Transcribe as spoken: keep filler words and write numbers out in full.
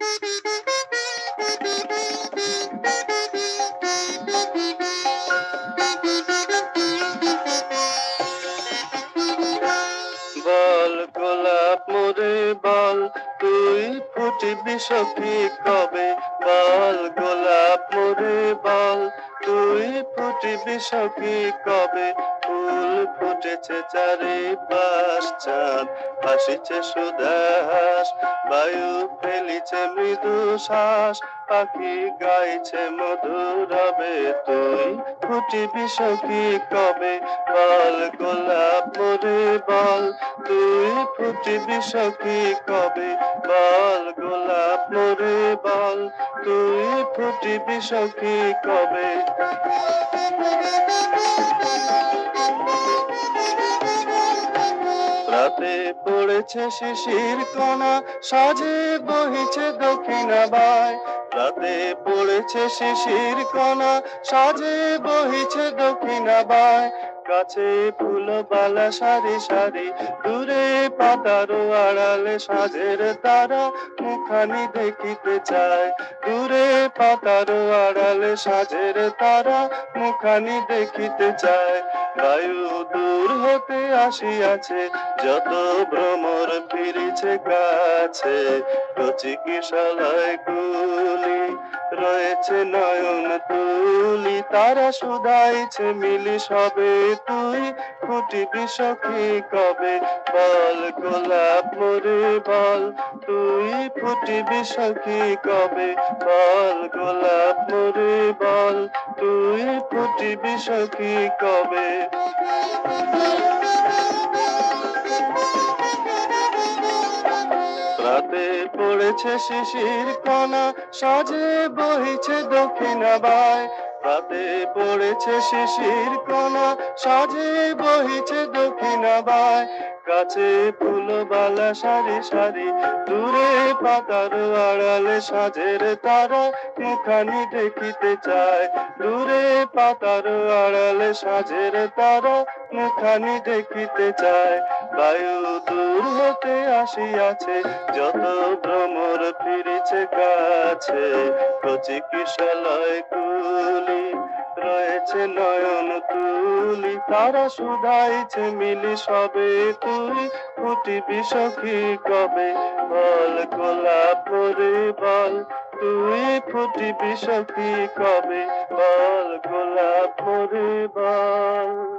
বল গোলাপ মোরে বল, তুই ফুটিবি সখী কবে? বল গোলাপ মোরে বল, তুই ফুটিবি সখী কবে? ফুল ফুটেছে চারিপাশ, চাঁদ ভাসিছে সুদাস, বায়ু ফেলিছে মৃদু শ্বাস, পাখি গাইছে মধুর রবে। তুই ফুটিবি সখী কবে? বল গোলাপ মোরে বল, তুই ফুটিবি সখী কবে? বল গোলাপ মোরে বল, তুই ফুটিবি সখী কবে? রাতে পড়েছে শিশির কণা, সাজে বহিছে দক্ষিণাবায়। রাতে পড়েছে শিশির কণা, সাজে বহিছে দক্ষিণাবায়। গাছে ফুলবালা সারি সারি, দূরে পাতার আড়ালে সাজের তারা মুখানি দেখিতে চায়। দূরে পাতার আড়ালে সাজের তারা মুখানি দেখিতে চায়। বায়ু দূর হতে আসিয়াছে, যত ভ্রমর ফিরিছে কাছে। কচি কিশলয় কুলি রয়েছে নয়ন তুলি, তারা শুধাইছে মিলি সবে। তুই ফুটিবি সখী কবে? বল গোলাপ মোরে বল, তুই ফুটিবি সখী কবে? বল গোলাপ মোরে বল, তুই ফুটিবি সখী কবে? রাতে পড়েছে শিশির কণা, সাজে বহিছে দক্ষিণাবায়। রাতে পড়েছে শিশির কণা, সাজে বহিছে দক্ষিণাবায়। গাছে ফুলবালা সারি সারি, দূরে পাতার আড়ালে সাজের তারা মুখানি দেখিতে চায়। দূরে পাতার আড়ালে সাজের তারা মুখানি দেখিতে চায়। বায়ু দূর হতে আসিয়াছে, যত ভ্রমর ফিরিছে কাছে। কচি কিশলয় কুলি রয়েছে নয়ন তুলি, তারা শুধাইছে মিলি সবে। তুই ফুটিবি সখী কবে? বল গোলাপ মোরে বল, তুই ফুটিবি সখী কবে? বল গোলাপ মোরে বল।